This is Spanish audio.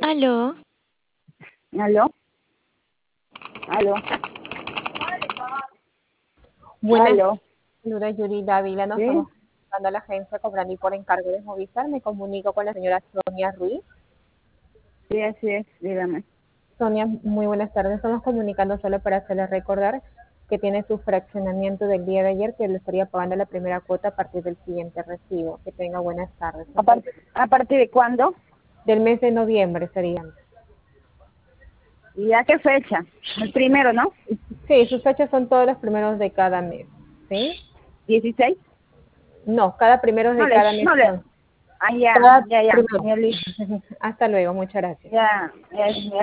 Aló, ¿Aló? ¿Aló? Buenas, ¿Aló? saluda Yuri Dávila. Nos ¿Sí? estamos comunicando a la agencia Cobrani por encargo de Movistar. Me comunico con la señora Sonia Ruiz. Sí, así es, dígame. Sonia, muy buenas tardes. Estamos comunicando solo para hacerle recordar que tiene su fraccionamiento del día de ayer, que le estaría pagando la primera cuota a partir del siguiente recibo. Que tenga buenas tardes. ¿A partir de cuándo? Del mes de noviembre serían. ¿Y a qué fecha? El primero, ¿no? Sí, sus fechas son todos los primeros de cada mes. ¿Sí? ¿16? No, cada primero de cada mes No le. son. Ah, ya, Cada ya, ya. primero. Ya, listo. Hasta luego, muchas gracias. Ya, ya, ya.